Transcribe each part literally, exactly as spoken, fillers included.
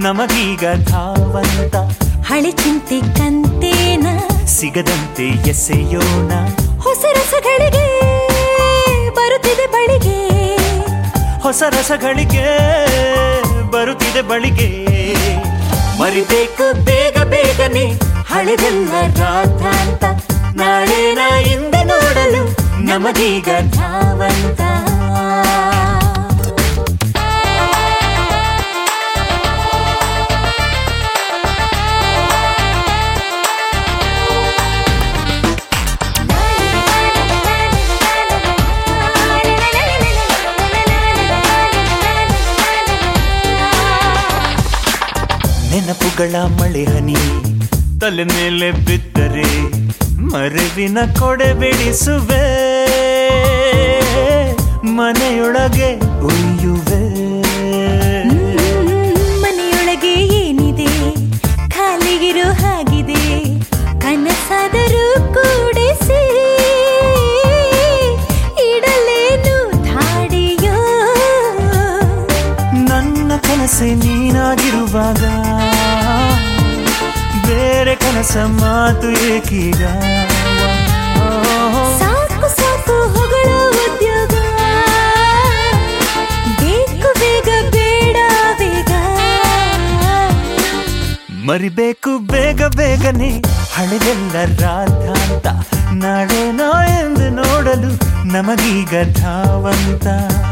ನಮಗೀಗ ಧಾವಂತ. ಹಳೆ ಚಿಂತೆ ಕಂತೇನ ಸಿಗದಂತೆ ಎಸೆಯೋಣ. ಹೊಸ ರಸಗಳಿಗೆ ಬರುತ್ತಿದೆ ಬಳಿಗೆ, ಹೊಸ ರಸಗಳಿಗೆ ಬರುತ್ತಿದೆ ಬಳಿಗೆ. ಮರಿಬೇಕು ಬೇಗ ಬೇಗನೆ ಹಳೆದೆಲ್ಲ ರಾಧಾಂತ. ನಾಳೆನ ಹಿಂದೆ ನೋಡಲು ನಮಗೀಗ ಧಾವಂತ. ನೆನಪುಗಳ ಮಳೆ ಹನಿ ತಲೆ ಮೇಲೆ ಬಿದ್ದರೆ ಮರವಿನ ಕೊಡೆ ಬಿಡಿಸುವೆ. ಮನೆಯೊಳಗೆ ಉಯ್ಯುವೆ. ಮನೆಯೊಳಗೆ ಏನಿದೆ ಖಾಲಿಗಿರೋ ಹಾಗಿದೆ. ಕನಸಾದರೂ ಕೂಡಿಸಿ ಇಡಲೇನು ಧಾಡಿಯೋ. ನನ್ನ ಕನಸೆ ನೀನಾಗಿರುವಾಗ ಬೇರೆ ಕನಸ ಮಾತು ಏಕೀಗ. ಸಾಕು ಸಾಕು ಹೊಗಳೋ ಉದ್ಯೋಗ, ಬೇಕು ಬೇಗ ಬೇಡ ಬೇಗ. ಮರಿಬೇಕು ಬೇಗ ಬೇಗನೆ ಹಳೆದೆಲ್ಲ ರಾಧಾಂತ. ನಾಳೆನೋ ಎಂದು ನೋಡಲು ನಮಗೀಗ ಧಾವಂತ.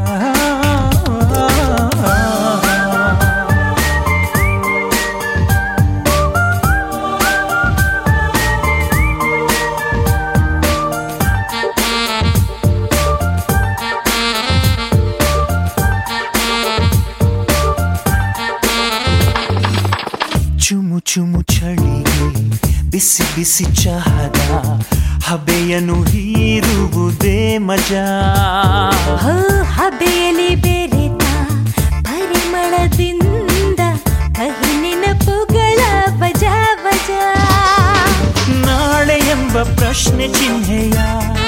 ಚುಮು ಚುಮು ಚಳಿಗೆ ಬಿಸಿ ಬಿಸಿ ಚಹದ ಹಬೆಯನ್ನು ಹೀರುವುದೇ ಮಜಾ. ಹಬೆಯಲ್ಲಿ ಬೆರೆತ ಪರಿಮಳದಿಂದ ಕಹಿ ನೆನಪುಗಳ ಬಜಾ ಬಜಾ. ನಾಳೆ ಎಂಬ ಪ್ರಶ್ನೆ ಚಿಹ್ನೆಯ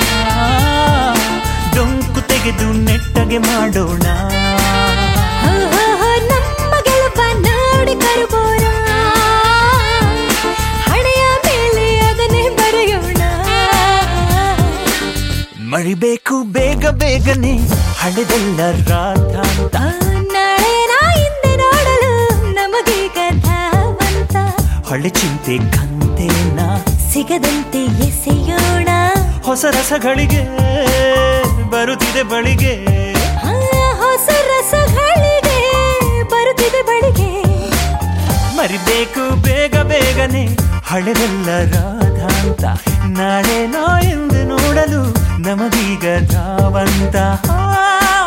ಡೊಂಕು ತೆಗೆದು ನೆಟ್ಟಗೆ ಮಾಡೋಣ. ನಮ್ಮ ಗೆಲುವ ನೋಡಿ ಕರುಬೋಣ, ಹಣೆಯ ಮೇಲೆ ಅದನ್ನೇ ಬರೆಯೋಣ. ಮರಿಬೇಕು ಬೇಗ ಬೇಗನೆ ಹಳೆದೆಲ್ಲ ರಾಧಾಂತ. ನಾಳೆ ನಾ ಹಿಂದೆ ನೋಡಲು ನಮಗೀಗ ಧಾವಂತ. ಹಳೆ ಚಿಂತೆ ಕಂತೇನ ಸಿಗದಂತೆ ಎಸೆಯೋಣ. ಹೊಸ ರಸಗಳಿಗೆ ಬರುತ್ತಿದೆ ಬಳಿಗೆ. ಹೊಸ ರಸಗಳಿಗೆ ಬರುತ್ತಿದೆ ಬಳಿಗೆ. ಮರಿಬೇಕು ಬೇಗ ಬೇಗನೆ ಹಳೆದೆಲ್ಲ ರಾಧಾಂತ. ನಾಳೆ ನಾ ಎಂದು ನೋಡಲು ನಮಗೀಗ ಧಾವಂತ.